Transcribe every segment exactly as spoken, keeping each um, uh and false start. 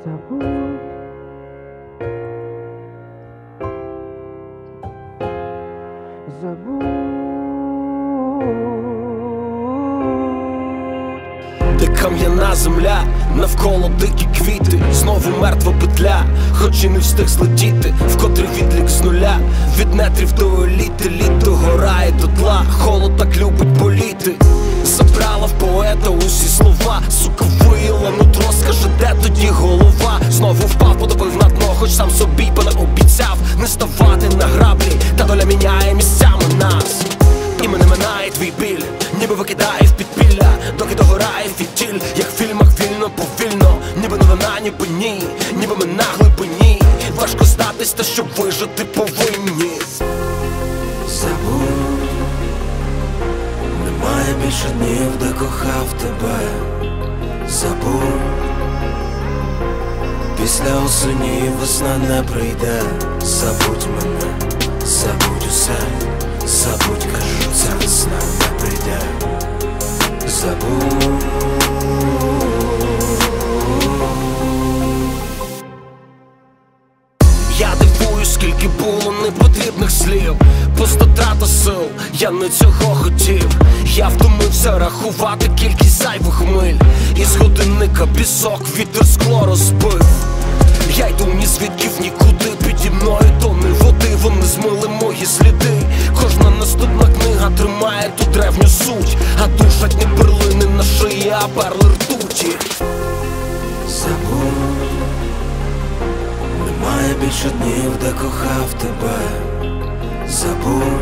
Забудь, забудь. Де кам'яна земля, навколо дикі квіти, знову мертва петля, хоч і не встиг злетіти, вкотре відлік з нуля, від нетрів до еліти, літо горає до тла, холод так любить боліти. Забрала в поета усі слова, сука виїла нутро, скаже, де тоді голова? Знову впав, потопив на дно, хоч сам собі понаобіцяв не ставати на граблі, та доля міняє місцями нас. І мене минає твій біль, ніби викидає в підпілля, доки догорає фітіль, як в фільмах вільно, повільно, ніби новина, ніби ні, ніби ми на глибині. Важко здатись, та щоб вижити повинні. Забудь, немає більше днів, де кохав тебе. Забудь, після осені весна не прийде. Забудь мене, забудь усе, забудь, кажу, ця весна не прийде. Забудь. Я дивуюсь, скільки було непотрібних слів, пустота сил, я не цього хотів. Я втомився рахувати кількість зайвих миль, із годинника пісок, вітер скло розбив. Я йду ні звідки в нікуди, піді мною тонни води, вони змили мої сліди. Кожна наступна книга тримає ту древню суть, а душать не перлини на шиї, а перли ртуті. Забудь, немає більше днів, де кохав тебе. Забудь,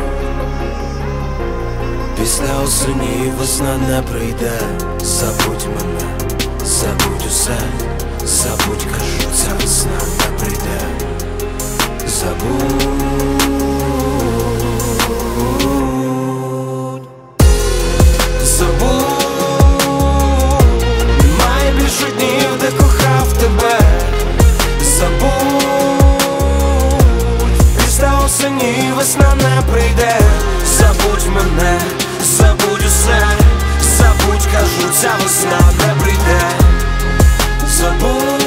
після осені весна не прийде. Забудь мене, забудь усе, забудь, кажу, ця весна не прийде. Забудь. Забудь, немає більше днів, де кохав тебе. Забудь, після осені весна не прийде. Забудь мене, забудь усе, забудь, кажу, ця весна не прийде. Забудь.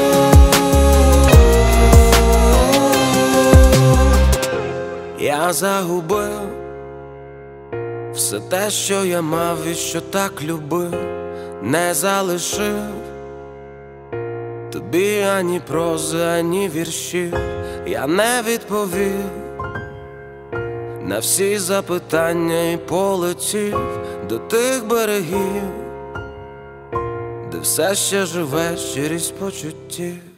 Я загубив все те, що я мав і що так любив, не залишив тобі ані прози, ані віршів. Я не відповів на всі запитання і полетів до тих берегів, де все ще живе щирість почуттів.